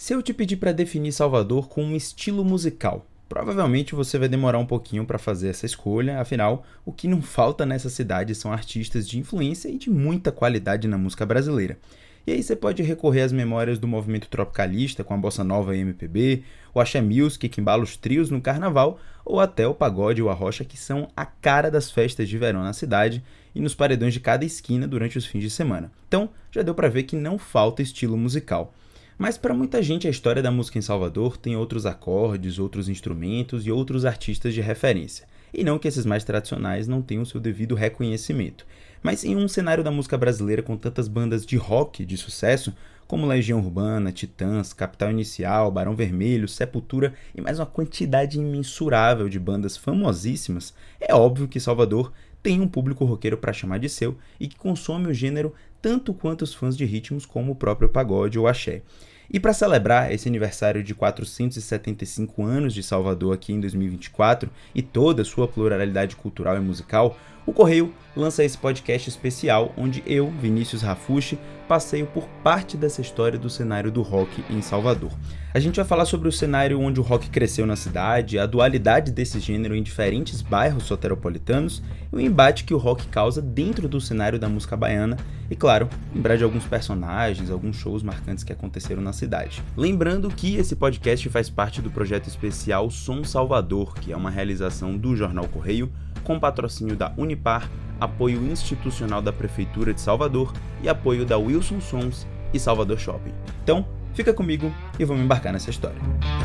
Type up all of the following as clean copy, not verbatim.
Se eu te pedir para definir Salvador com um estilo musical, provavelmente você vai demorar um pouquinho para fazer essa escolha, afinal, o que não falta nessa cidade são artistas de influência e de muita qualidade na música brasileira. E aí você pode recorrer às memórias do movimento tropicalista com a bossa nova e MPB, o axé music que embala os trios no carnaval, ou até o pagode e o arrocha que são a cara das festas de verão na cidade e nos paredões de cada esquina durante os fins de semana. Então, já deu para ver que não falta estilo musical. Mas para muita gente a história da música em Salvador tem outros acordes, outros instrumentos e outros artistas de referência. E não que esses mais tradicionais não tenham seu devido reconhecimento. Mas em um cenário da música brasileira com tantas bandas de rock de sucesso, como Legião Urbana, Titãs, Capital Inicial, Barão Vermelho, Sepultura e mais uma quantidade imensurável de bandas famosíssimas, é óbvio que Salvador tem um público roqueiro para chamar de seu e que consome o gênero tanto quanto os fãs de ritmos como o próprio pagode ou axé. E para celebrar esse aniversário de 475 anos de Salvador aqui em 2024 e toda a sua pluralidade cultural e musical, o Correio lança esse podcast especial onde eu, Vinícius Rafushi, passeio por parte dessa história do cenário do rock em Salvador. A gente vai falar sobre o cenário onde o rock cresceu na cidade, a dualidade desse gênero em diferentes bairros soteropolitanos e o embate que o rock causa dentro do cenário da música baiana e, claro, lembrar de alguns personagens, alguns shows marcantes que aconteceram na cidade. Lembrando que esse podcast faz parte do projeto especial Som Salvador, que é uma realização do Jornal Correio, com patrocínio da Unipar, apoio institucional da Prefeitura de Salvador e apoio da Wilson Sons e Salvador Shopping. Então, fica comigo e vamos embarcar nessa história.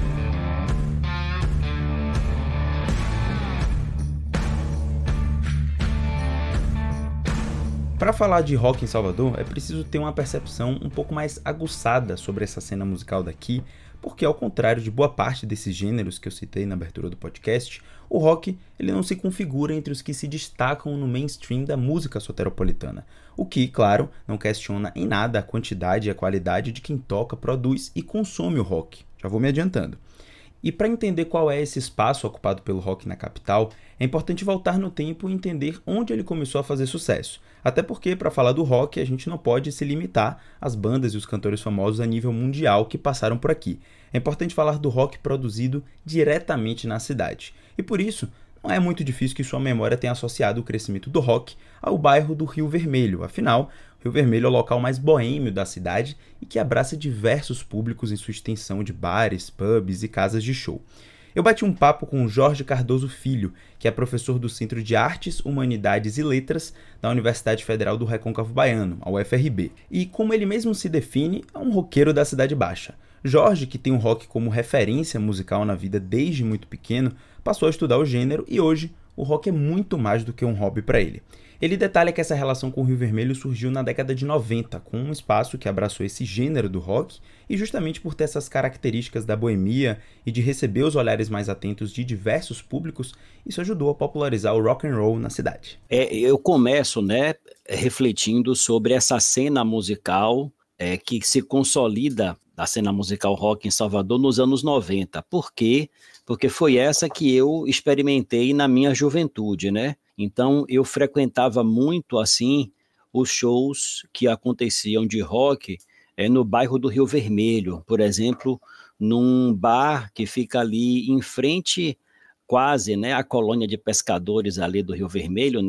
Para falar de rock em Salvador, é preciso ter uma percepção um pouco mais aguçada sobre essa cena musical daqui, porque ao contrário de boa parte desses gêneros que eu citei na abertura do podcast, o rock ele não se configura entre os que se destacam no mainstream da música soteropolitana, o que, claro, não questiona em nada a quantidade e a qualidade de quem toca, produz e consome o rock. Já vou me adiantando. E para entender qual é esse espaço ocupado pelo rock na capital, é importante voltar no tempo e entender onde ele começou a fazer sucesso. Até porque, para falar do rock, a gente não pode se limitar às bandas e os cantores famosos a nível mundial que passaram por aqui. É importante falar do rock produzido diretamente na cidade. E por isso, não é muito difícil que sua memória tenha associado o crescimento do rock ao bairro do Rio Vermelho. Afinal, Rio Vermelho é o local mais boêmio da cidade e que abraça diversos públicos em sua extensão de bares, pubs e casas de show. Eu bati um papo com o Jorge Cardoso Filho, que é professor do Centro de Artes, Humanidades e Letras da Universidade Federal do Recôncavo Baiano, a UFRB. E, como ele mesmo se define, é um roqueiro da Cidade Baixa. Jorge, que tem o rock como referência musical na vida desde muito pequeno, passou a estudar o gênero e hoje o rock é muito mais do que um hobby para ele. Ele detalha que essa relação com o Rio Vermelho surgiu na década de 90, com um espaço que abraçou esse gênero do rock, e justamente por ter essas características da boemia e de receber os olhares mais atentos de diversos públicos, isso ajudou a popularizar o rock and roll na cidade. Eu começo, refletindo sobre essa cena musical que se consolida, a cena musical rock em Salvador nos anos 90. Por quê? Porque foi essa que eu experimentei na minha juventude, Então, eu frequentava muito, assim, os shows que aconteciam de rock no bairro do Rio Vermelho, por exemplo, num bar que fica ali em frente, quase, à colônia de pescadores ali do Rio Vermelho,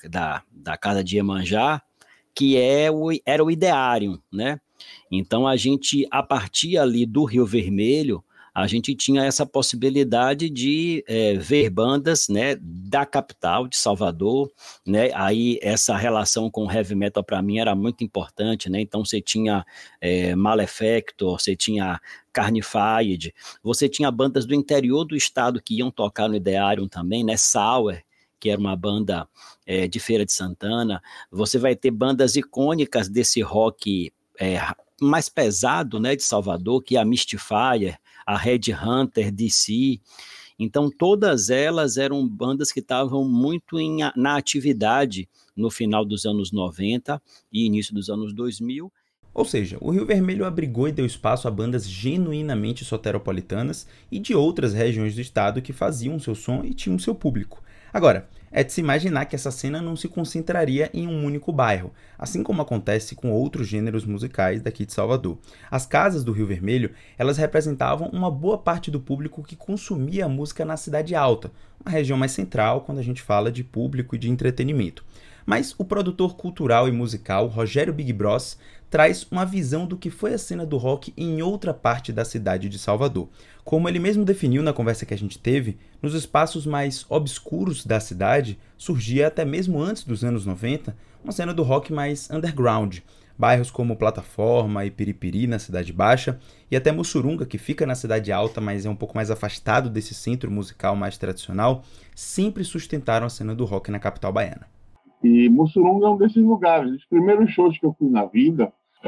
da casa de Iemanjá, que era o Ideário, Então, a gente, a partir ali do Rio Vermelho, a gente tinha essa possibilidade de ver bandas, da capital, de Salvador, Aí essa relação com o heavy metal para mim era muito importante, Então você tinha Malefactor, você tinha Carnified, você tinha bandas do interior do estado que iam tocar no Ideário também, Sour, que era uma banda de Feira de Santana. Você vai ter bandas icônicas desse rock mais pesado, de Salvador, que é a Mystifier, a Red Hunter, DC. Então, todas elas eram bandas que estavam muito na atividade no final dos anos 90 e início dos anos 2000. Ou seja, o Rio Vermelho abrigou e deu espaço a bandas genuinamente soteropolitanas e de outras regiões do estado que faziam seu som e tinham seu público. Agora, é de se imaginar que essa cena não se concentraria em um único bairro, assim como acontece com outros gêneros musicais daqui de Salvador. As casas do Rio Vermelho, elas representavam uma boa parte do público que consumia a música na Cidade Alta, uma região mais central quando a gente fala de público e de entretenimento. Mas o produtor cultural e musical Rogério Big Bros traz uma visão do que foi a cena do rock em outra parte da cidade de Salvador. Como ele mesmo definiu na conversa que a gente teve, nos espaços mais obscuros da cidade surgia até mesmo antes dos anos 90 uma cena do rock mais underground. Bairros como Plataforma e Piripiri na Cidade Baixa e até Mussurunga, que fica na Cidade Alta, mas é um pouco mais afastado desse centro musical mais tradicional, sempre sustentaram a cena do rock na capital baiana. E Mussurunga é um desses lugares. Os primeiros shows que eu fui na vida,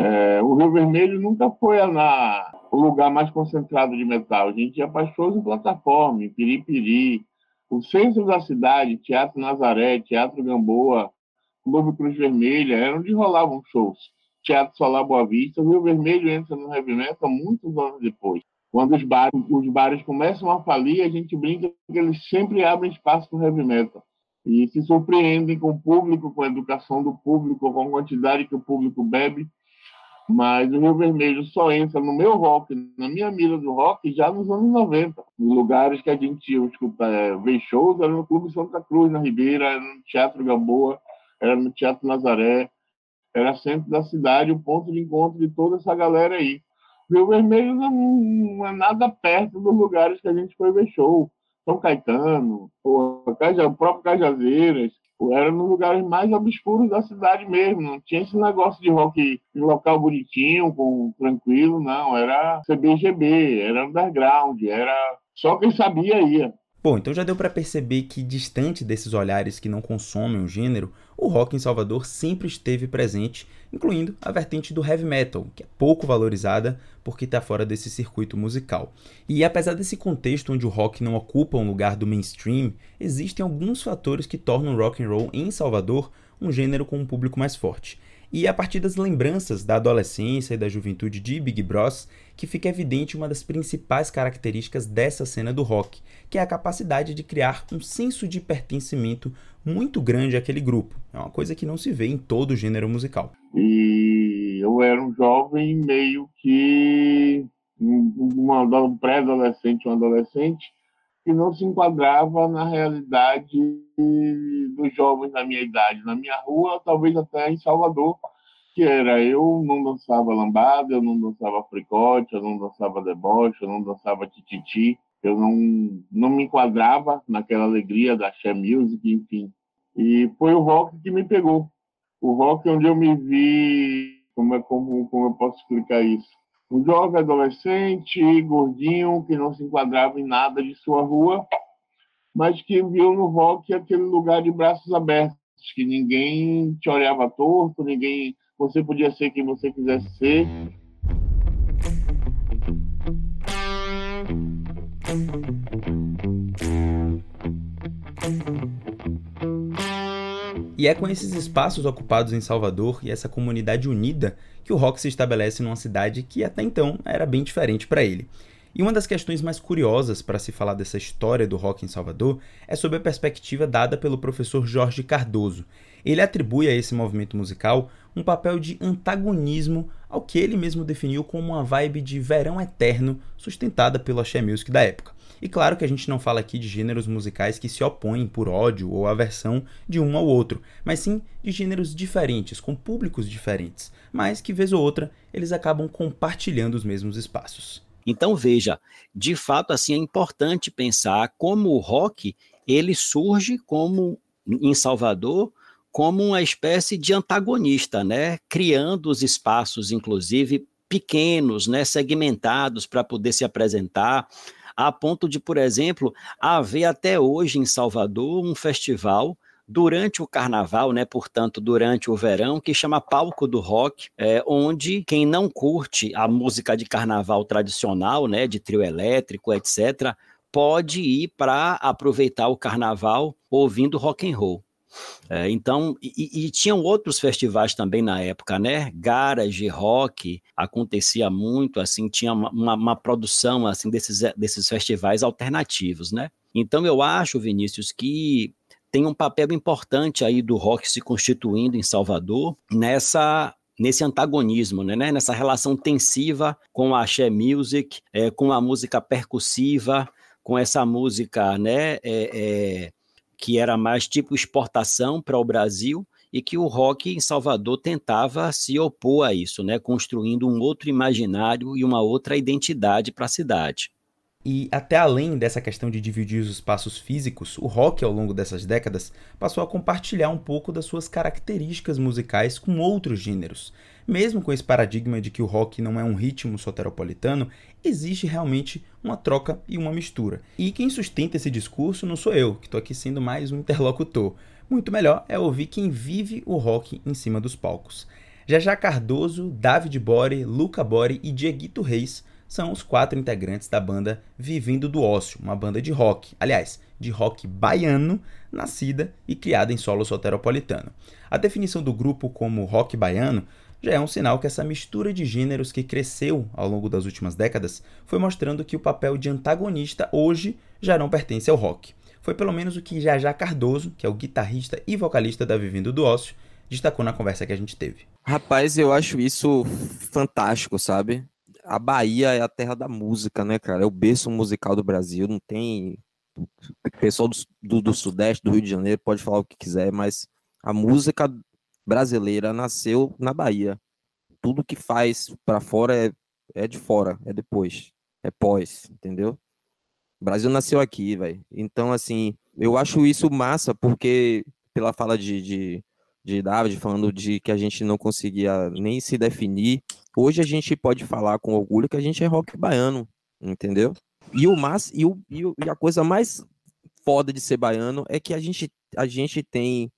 o Rio Vermelho nunca foi o lugar mais concentrado de metal. A gente ia para shows em Plataforma, em Piripiri, o centro da cidade, Teatro Nazaré, Teatro Gamboa, Clube Cruz Vermelha, era onde rolavam shows. Teatro Solar Boa Vista, o Rio Vermelho entra no heavy metal muitos anos depois. Quando os bares começam a falir, a gente brinca que eles sempre abrem espaço para o heavy metal. E se surpreendem com o público, com a educação do público, com a quantidade que o público bebe. Mas o Rio Vermelho só entra no meu rock, na minha mira do rock, já nos anos 90. Os lugares que a gente ia ver shows era no Clube Santa Cruz, na Ribeira, era no Teatro Gamboa, era no Teatro Nazaré, era centro da cidade, o ponto de encontro de toda essa galera aí. O Rio Vermelho não é nada perto dos lugares que a gente foi ver show. São Caetano, o próprio Cajazeiras, era nos lugares mais obscuros da cidade mesmo. Não tinha esse negócio de rock em local bonitinho, tranquilo, não. Era CBGB, era underground, era só quem sabia ia. Bom, então já deu para perceber que, distante desses olhares que não consomem o gênero, o rock em Salvador sempre esteve presente, incluindo a vertente do heavy metal, que é pouco valorizada porque está fora desse circuito musical. E apesar desse contexto onde o rock não ocupa um lugar do mainstream, existem alguns fatores que tornam o rock and roll em Salvador um gênero com um público mais forte. E é a partir das lembranças da adolescência e da juventude de Big Bros que fica evidente uma das principais características dessa cena do rock, que é a capacidade de criar um senso de pertencimento muito grande àquele grupo. É uma coisa que não se vê em todo o gênero musical. E eu era um jovem meio que um pré-adolescente, um adolescente, que não se enquadrava na realidade dos jovens da minha idade. Na minha rua, talvez até em Salvador, que era eu não dançava lambada, eu não dançava fricote, eu não dançava deboche, eu não dançava tititi, eu não me enquadrava naquela alegria da axé music, enfim. E foi o rock que me pegou. O rock onde eu me vi, como eu posso explicar isso? Um jovem adolescente, gordinho, que não se enquadrava em nada de sua rua, mas que viu no rock aquele lugar de braços abertos, que ninguém te olhava torto, você podia ser quem você quisesse ser. E é com esses espaços ocupados em Salvador e essa comunidade unida que o rock se estabelece numa cidade que até então era bem diferente para ele. E uma das questões mais curiosas para se falar dessa história do rock em Salvador é sobre a perspectiva dada pelo professor Jorge Cardoso. Ele atribui a esse movimento musical um papel de antagonismo ao que ele mesmo definiu como uma vibe de verão eterno sustentada pelo axé music da época. E claro que a gente não fala aqui de gêneros musicais que se opõem por ódio ou aversão de um ao outro, mas sim de gêneros diferentes, com públicos diferentes, mas que vez ou outra eles acabam compartilhando os mesmos espaços. Então veja, de fato assim é importante pensar como o rock ele surge como em Salvador como uma espécie de antagonista, né? Criando os espaços, inclusive pequenos, né? Segmentados para poder se apresentar, a ponto de, por exemplo, haver até hoje em Salvador um festival durante o carnaval, né, portanto, durante o verão, que chama Palco do Rock, onde quem não curte a música de carnaval tradicional, né, de trio elétrico, etc., pode ir para aproveitar o carnaval ouvindo rock and roll. Então, e tinham outros festivais também na época, né? Garage rock acontecia muito, assim, tinha uma produção assim desses festivais alternativos, né? Então eu acho, Vinícius, que tem um papel importante aí do rock se constituindo em Salvador nesse antagonismo, né? Nessa relação tensiva com a axé music, com a música percussiva, com essa música, né, que era mais tipo exportação para o Brasil, e que o rock em Salvador tentava se opor a isso, né, construindo um outro imaginário e uma outra identidade para a cidade. E até além dessa questão de dividir os espaços físicos, o rock, ao longo dessas décadas, passou a compartilhar um pouco das suas características musicais com outros gêneros. Mesmo com esse paradigma de que o rock não é um ritmo soteropolitano, existe realmente uma troca e uma mistura. E quem sustenta esse discurso não sou eu, que estou aqui sendo mais um interlocutor. Muito melhor é ouvir quem vive o rock em cima dos palcos. Jajá Cardoso, David Bore, Luca Bore e Dieguito Reis são os 4 integrantes da banda Vivendo do Ócio, uma banda de rock, aliás, de rock baiano, nascida e criada em solo soteropolitano. A definição do grupo como rock baiano já é um sinal que essa mistura de gêneros que cresceu ao longo das últimas décadas foi mostrando que o papel de antagonista hoje já não pertence ao rock. Foi pelo menos o que Jajá Cardoso, que é o guitarrista e vocalista da Vivendo do Ócio, destacou na conversa que a gente teve. Rapaz, eu acho isso fantástico, sabe? A Bahia é a terra da música, né, cara? É o berço musical do Brasil, não tem... O pessoal do Sudeste, do Rio de Janeiro, pode falar o que quiser, mas a música brasileira nasceu na Bahia. Tudo que faz pra fora é de fora, é depois, é pós, entendeu? O Brasil nasceu aqui, velho. Então, assim, eu acho isso massa, porque pela fala de David, falando de que a gente não conseguia nem se definir, hoje a gente pode falar com orgulho que a gente é rock baiano, entendeu? E a coisa mais foda de ser baiano é que a gente tem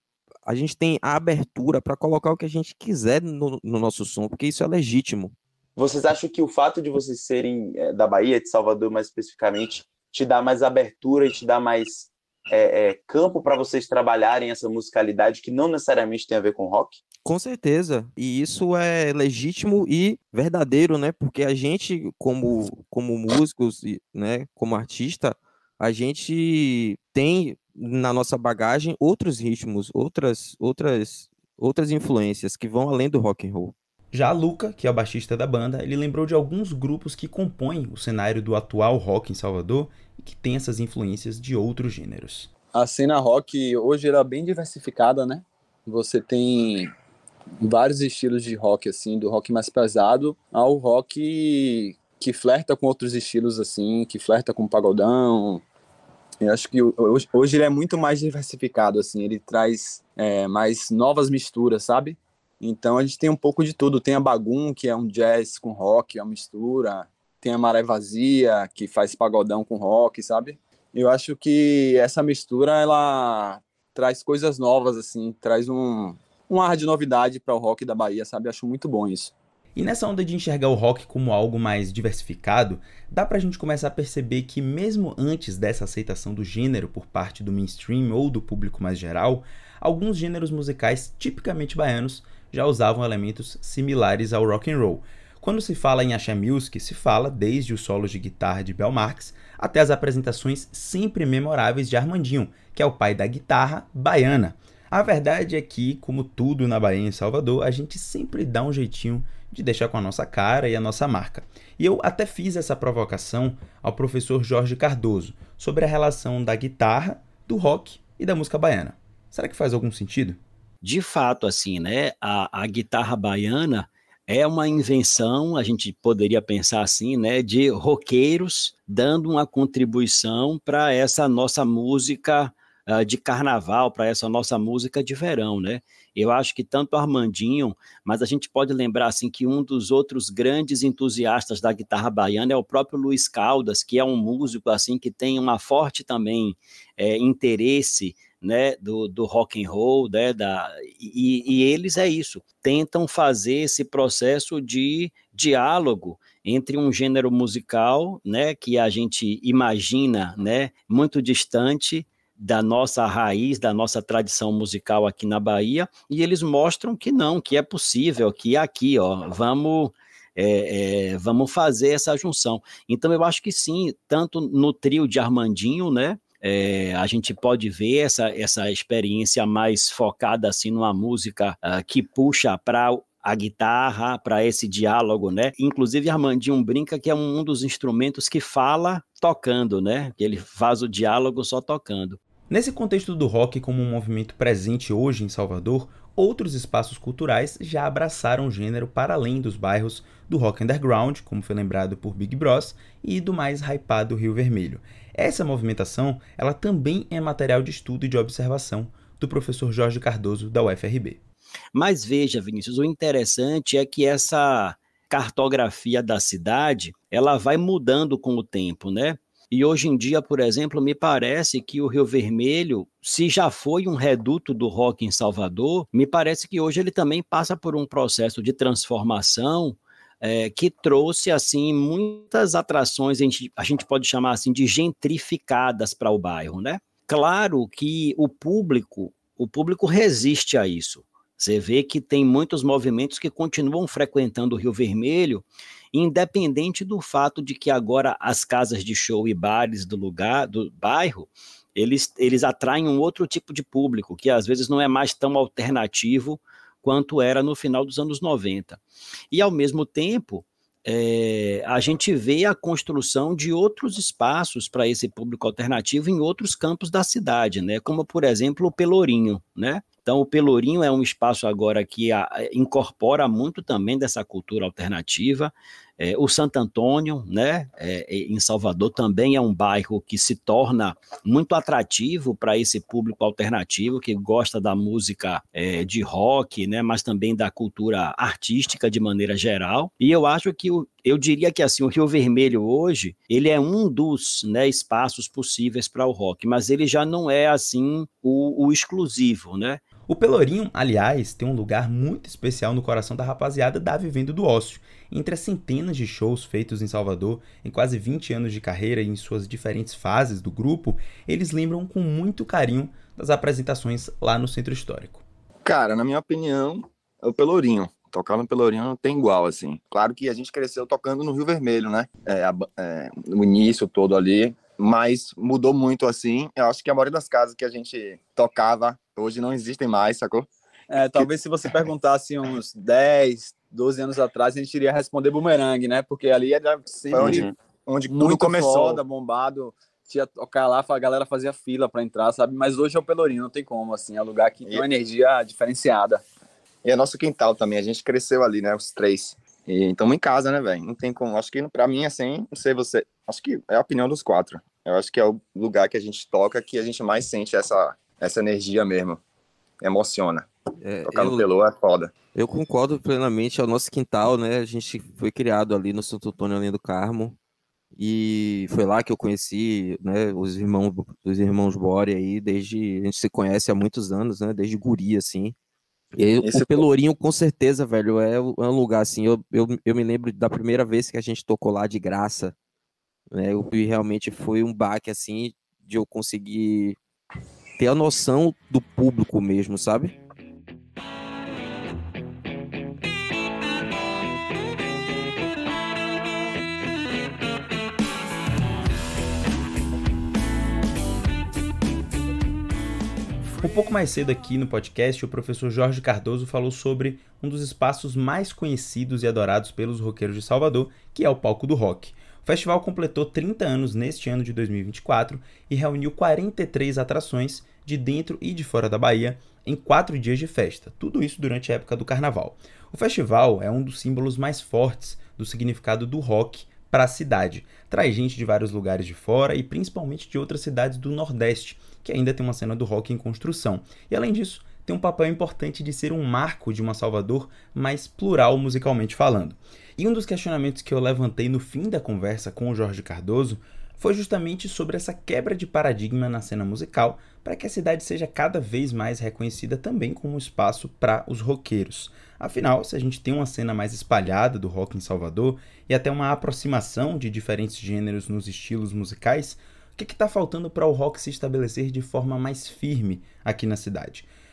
a abertura para colocar o que a gente quiser no nosso som, porque isso é legítimo. Vocês acham que o fato de vocês serem da Bahia, de Salvador mais especificamente, te dá mais abertura e te dá mais campo para vocês trabalharem essa musicalidade que não necessariamente tem a ver com rock? Com certeza, e isso é legítimo e verdadeiro, né? Porque a gente, como músicos, né, como artista, a gente tem na nossa bagagem outros ritmos, outras influências que vão além do rock and roll. Já Luca, que é o baixista da banda, ele lembrou de alguns grupos que compõem o cenário do atual rock em Salvador e que tem essas influências de outros gêneros. A cena rock hoje era bem diversificada, né? Você tem vários estilos de rock, assim, do rock mais pesado ao rock que flerta com outros estilos, assim, que flerta com pagodão. Eu acho que hoje ele é muito mais diversificado, assim, ele traz mais novas misturas, sabe? Então a gente tem um pouco de tudo. Tem a Bagum, que é um jazz com rock, é uma mistura. Tem a Maré Vazia, que faz pagodão com rock, sabe? Eu acho que essa mistura, ela traz coisas novas, assim, traz um ar de novidade para o rock da Bahia, sabe? Eu acho muito bom isso. E nessa onda de enxergar o rock como algo mais diversificado, dá pra gente começar a perceber que mesmo antes dessa aceitação do gênero por parte do mainstream ou do público mais geral, alguns gêneros musicais tipicamente baianos já usavam elementos similares ao rock and roll. Quando se fala em axé music, se fala desde os solos de guitarra de Bel Marques até as apresentações sempre memoráveis de Armandinho, que é o pai da guitarra baiana. A verdade é que, como tudo na Bahia e em Salvador, a gente sempre dá um jeitinho de deixar com a nossa cara e a nossa marca. E eu até fiz essa provocação ao professor Jorge Cardoso sobre a relação da guitarra, do rock e da música baiana. Será que faz algum sentido? De fato, assim, né? A guitarra baiana é uma invenção, a gente poderia pensar assim, né? De roqueiros dando uma contribuição para essa nossa música de carnaval, para essa nossa música de verão, né? Eu acho que tanto Armandinho, mas a gente pode lembrar assim que um dos outros grandes entusiastas da guitarra baiana é o próprio Luiz Caldas, que é um músico assim que tem uma forte também interesse, né, do rock and roll, né, e eles tentam fazer esse processo de diálogo entre um gênero musical, né, que a gente imagina, né, muito distante da nossa raiz, da nossa tradição musical aqui na Bahia, e eles mostram que não, que é possível, que aqui, ó, vamos fazer essa junção. Então eu acho que sim, tanto no trio de Armandinho, né, A gente pode ver essa experiência mais focada assim numa música que puxa para a guitarra, para esse diálogo, né? Inclusive, Armandinho brinca que é um dos instrumentos que fala tocando, né? Que ele faz o diálogo só tocando. Nesse contexto do rock como um movimento presente hoje em Salvador, outros espaços culturais já abraçaram o gênero para além dos bairros do rock underground, como foi lembrado por Big Bros, e do mais hypado Rio Vermelho. Essa movimentação, ela também é material de estudo e de observação do professor Jorge Cardoso, da UFRB. Mas veja, Vinícius, o interessante é que essa cartografia da cidade, ela vai mudando com o tempo, né? E hoje em dia, por exemplo, me parece que o Rio Vermelho, se já foi um reduto do rock em Salvador, me parece que hoje ele também passa por um processo de transformação que trouxe assim muitas atrações, a gente pode chamar assim de gentrificadas para o bairro, né? Claro que o público resiste a isso. Você vê que tem muitos movimentos que continuam frequentando o Rio Vermelho, independente do fato de que agora as casas de show e bares do bairro, eles atraem um outro tipo de público, que às vezes não é mais tão alternativo quanto era no final dos anos 90. E, ao mesmo tempo, a gente vê a construção de outros espaços para esse público alternativo em outros campos da cidade, né? Como, por exemplo, o Pelourinho, né? Então, o Pelourinho é um espaço agora que incorpora muito também dessa cultura alternativa. O Santo Antônio, né, em Salvador, também é um bairro que se torna muito atrativo para esse público alternativo que gosta da música de rock, né, mas também da cultura artística de maneira geral. E eu acho que eu diria que assim, o Rio Vermelho hoje, ele é um dos, né, espaços possíveis para o rock, mas ele já não é assim o exclusivo, né? O Pelourinho, aliás, tem um lugar muito especial no coração da rapaziada da Vivendo do Ócio. Entre as centenas de shows feitos em Salvador, em quase 20 anos de carreira e em suas diferentes fases do grupo, eles lembram com muito carinho das apresentações lá no Centro Histórico. Cara, na minha opinião, é o Pelourinho. Tocar no Pelourinho não tem igual, assim. Claro que a gente cresceu tocando no Rio Vermelho, né? No início todo ali, mas mudou muito, assim. Eu acho que a maioria das casas que a gente tocava hoje não existem mais, sacou? Talvez se você perguntasse uns 10, 12 anos atrás, a gente iria responder Bumerangue, né? Porque ali era sempre onde tudo começou. Foda, bombado, tinha tocar lá, a galera fazia fila para entrar, sabe? Mas hoje é o Pelourinho, não tem como, assim, é um lugar que tem uma energia diferenciada. E é nosso quintal também, a gente cresceu ali, né, os três. E estamos em casa, né, velho? Não tem como, acho que pra mim, assim, não sei você, acho que é a opinião dos quatro. Eu acho que é o lugar que a gente toca que a gente mais sente essa energia mesmo. Emociona. Tocar no Pelô é foda. Eu concordo plenamente, é o nosso quintal, né? A gente foi criado ali no Santo Antônio, além do Carmo, e foi lá que eu conheci, né, os irmãos Bore aí, a gente se conhece há muitos anos, né? Desde guri, assim. E o Pelourinho, com certeza, velho, é um lugar, assim, eu me lembro da primeira vez que a gente tocou lá de graça, né? E realmente foi um baque, assim, de eu conseguir ter a noção do público mesmo, sabe? Um pouco mais cedo aqui no podcast, o professor Jorge Cardoso falou sobre um dos espaços mais conhecidos e adorados pelos roqueiros de Salvador, que é o Palco do Rock. O festival completou 30 anos neste ano de 2024 e reuniu 43 atrações de dentro e de fora da Bahia em 4 dias de festa, tudo isso durante a época do Carnaval. O festival é um dos símbolos mais fortes do significado do rock para a cidade. Traz gente de vários lugares de fora e principalmente de outras cidades do Nordeste, que ainda tem uma cena do rock em construção. E além disso, tem um papel importante de ser um marco de uma Salvador mais plural musicalmente falando. E um dos questionamentos que eu levantei no fim da conversa com o Jorge Cardoso foi justamente sobre essa quebra de paradigma na cena musical para que a cidade seja cada vez mais reconhecida também como um espaço para os roqueiros. Afinal, se a gente tem uma cena mais espalhada do rock em Salvador e até uma aproximação de diferentes gêneros nos estilos musicais, o que está faltando para o rock se estabelecer de forma mais firme aqui na cidade?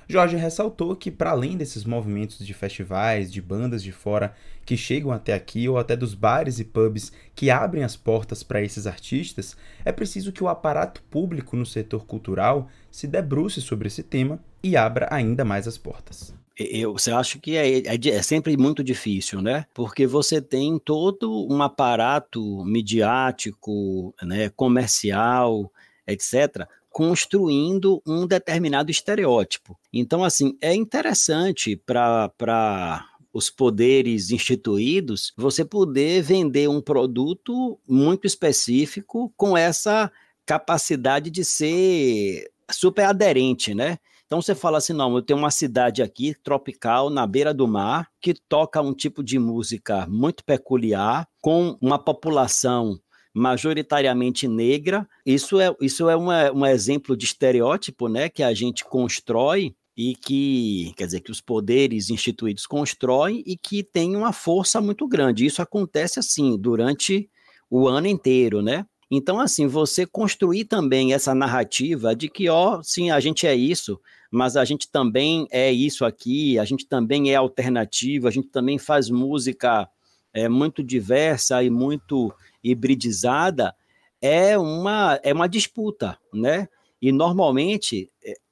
Jorge ressaltou que, para além desses movimentos de festivais, de bandas de fora que chegam até aqui, ou até dos bares e pubs que abrem as portas para esses artistas, é preciso que o aparato público no setor cultural se debruce sobre esse tema e abra ainda mais as portas. Você acha que é sempre muito difícil, né? Porque você tem todo um aparato midiático, né, comercial, etc., construindo um determinado estereótipo. Então, assim, é interessante para os poderes instituídos você poder vender um produto muito específico com essa capacidade de ser super aderente, né? Então você fala assim, não, eu tenho uma cidade aqui, tropical, na beira do mar, que toca um tipo de música muito peculiar, com uma população majoritariamente negra. Isso é um exemplo de estereótipo, né, que a gente constrói e que, quer dizer, que os poderes instituídos constroem e que tem uma força muito grande. Isso acontece assim, durante o ano inteiro, né? Então, assim, você construir também essa narrativa de que, sim, a gente é isso, mas a gente também é isso aqui, a gente também é alternativo, a gente também faz música muito diversa e muito hibridizada, é uma disputa, né? E, normalmente,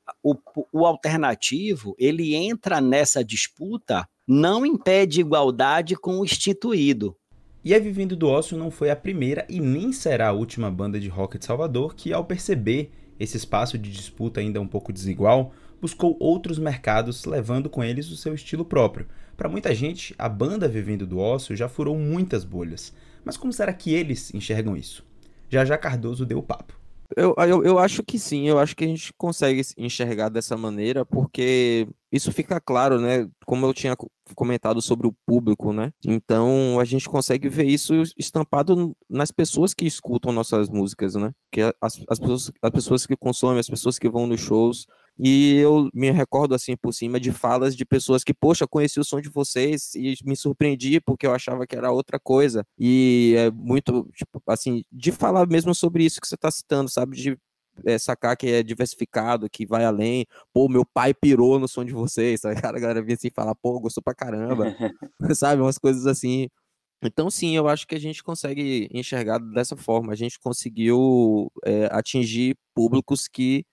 o alternativo, ele entra nessa disputa não em pé de igualdade com o instituído. E a Vivendo do Ócio não foi a primeira e nem será a última banda de rock de Salvador que, ao perceber esse espaço de disputa ainda um pouco desigual, buscou outros mercados, levando com eles o seu estilo próprio. Para muita gente, a banda Vivendo do Ócio já furou muitas bolhas. Mas como será que eles enxergam isso? Já Cardoso deu o papo. Eu acho que sim, eu acho que a gente consegue enxergar dessa maneira, porque isso fica claro, né? Como eu tinha comentado sobre o público, né? Então a gente consegue ver isso estampado nas pessoas que escutam nossas músicas, né? Que as pessoas que consomem, as pessoas que vão nos shows. E eu me recordo, assim, por cima, de falas de pessoas que, poxa, conheci o som de vocês e me surpreendi porque eu achava que era outra coisa. E é muito, tipo, assim, de falar mesmo sobre isso que você está citando, sabe? De sacar que é diversificado, que vai além. Pô, meu pai pirou no som de vocês, sabe? A galera vinha assim falar, pô, gostou pra caramba, sabe? Umas coisas assim. Então, sim, eu acho que a gente consegue enxergar dessa forma. A gente conseguiu atingir públicos que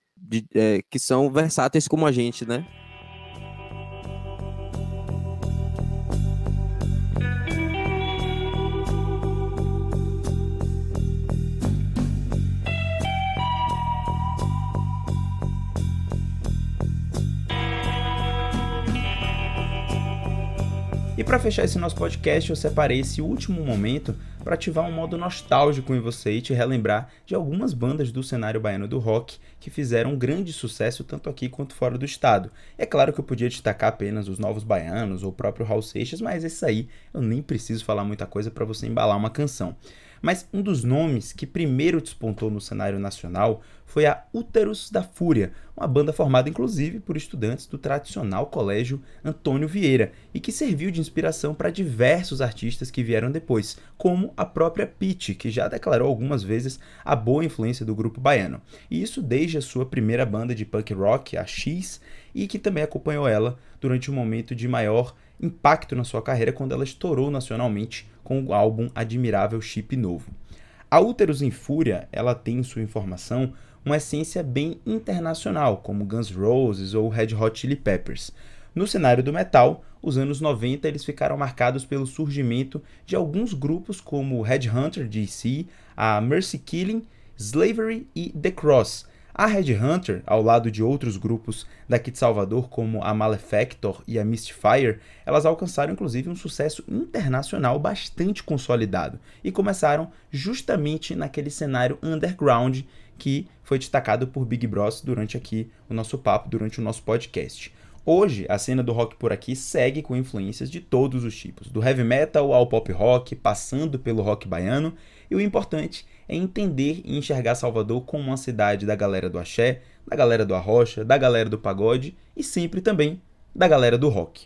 são versáteis como a gente, né? E para fechar esse nosso podcast, eu separei esse último momento para ativar um modo nostálgico em você e te relembrar de algumas bandas do cenário baiano do rock que fizeram um grande sucesso tanto aqui quanto fora do estado. É claro que eu podia destacar apenas os Novos Baianos ou o próprio Raul Seixas, mas esse aí eu nem preciso falar muita coisa para você embalar uma canção. Mas um dos nomes que primeiro despontou no cenário nacional foi a Úteros da Fúria, uma banda formada inclusive por estudantes do tradicional colégio Antônio Vieira e que serviu de inspiração para diversos artistas que vieram depois, como a própria Pitty, que já declarou algumas vezes a boa influência do grupo baiano. E isso desde a sua primeira banda de punk rock, a X, e que também acompanhou ela durante um momento de maior impacto na sua carreira quando ela estourou nacionalmente com o álbum Admirável Chip Novo. A Úteros em Fúria, ela tem em sua informação uma essência bem internacional, como Guns N' Roses ou Red Hot Chili Peppers. No cenário do metal, os anos 90 eles ficaram marcados pelo surgimento de alguns grupos como Headhunter DC, a Mercy Killing, Slavery e The Cross. A Headhunter, ao lado de outros grupos daqui de Salvador, como a Malefactor e a Mistfire, elas alcançaram inclusive um sucesso internacional bastante consolidado e começaram justamente naquele cenário underground que foi destacado por Big Bros durante aqui o nosso papo, durante o nosso podcast. Hoje, a cena do rock por aqui segue com influências de todos os tipos, do heavy metal ao pop rock, passando pelo rock baiano, e o importante é entender e enxergar Salvador como uma cidade da galera do axé, da galera do arrocha, da galera do pagode e sempre também da galera do rock.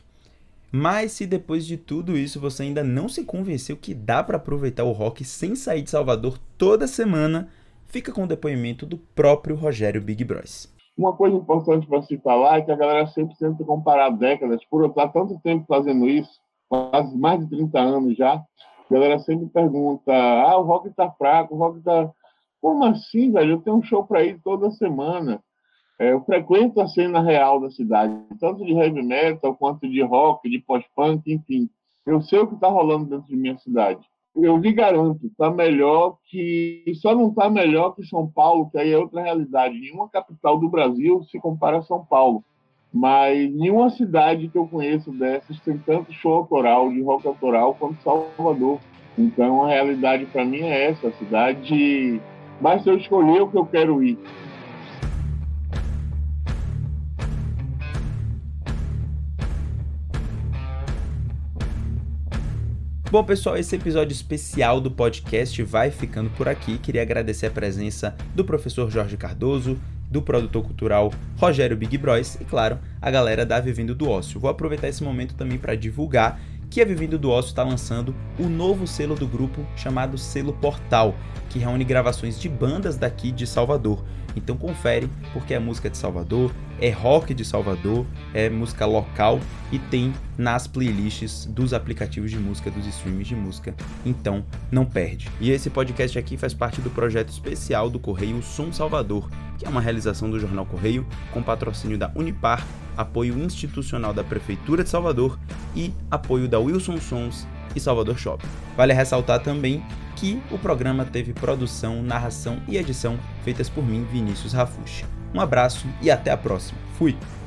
Mas se depois de tudo isso você ainda não se convenceu que dá para aproveitar o rock sem sair de Salvador toda semana, fica com o depoimento do próprio Rogério Big Bros. Uma coisa importante para se falar é que a galera sempre tenta comparar décadas, por eu estar tanto tempo fazendo isso, quase mais de 30 anos já, a galera sempre pergunta, o rock tá fraco, o rock tá... Como assim, velho? Eu tenho um show para ir toda semana. Eu frequento a cena real da cidade, tanto de heavy metal, quanto de rock, de post-punk, enfim. Eu sei o que está rolando dentro de minha cidade. Eu lhe garanto, está melhor que... Só não está melhor que São Paulo, que aí é outra realidade. Nenhuma capital do Brasil se compara a São Paulo. Mas nenhuma cidade que eu conheço dessas tem tanto show autoral, de rock autoral, quanto Salvador. Então, a realidade para mim é essa. A cidade... Basta eu escolher o que eu quero ir. Bom, pessoal, esse episódio especial do podcast vai ficando por aqui. Queria agradecer a presença do professor Jorge Cardoso, do produtor cultural Rogério Big Bros e, claro, a galera da Vivendo do Ócio. Vou aproveitar esse momento também para divulgar que a Vivendo do Ócio está lançando o novo selo do grupo chamado Selo Portal, que reúne gravações de bandas daqui de Salvador. Então confere, porque é música de Salvador, é rock de Salvador, é música local e tem nas playlists dos aplicativos de música, dos streams de música. Então não perde. E esse podcast aqui faz parte do projeto especial do Correio Som Salvador, que é uma realização do Jornal Correio, com patrocínio da Unipar, apoio institucional da Prefeitura de Salvador e apoio da Wilson Sons e Salvador Shopping. Vale ressaltar também que o programa teve produção, narração e edição feitas por mim, Vinícius Rafucci. Um abraço e até a próxima. Fui!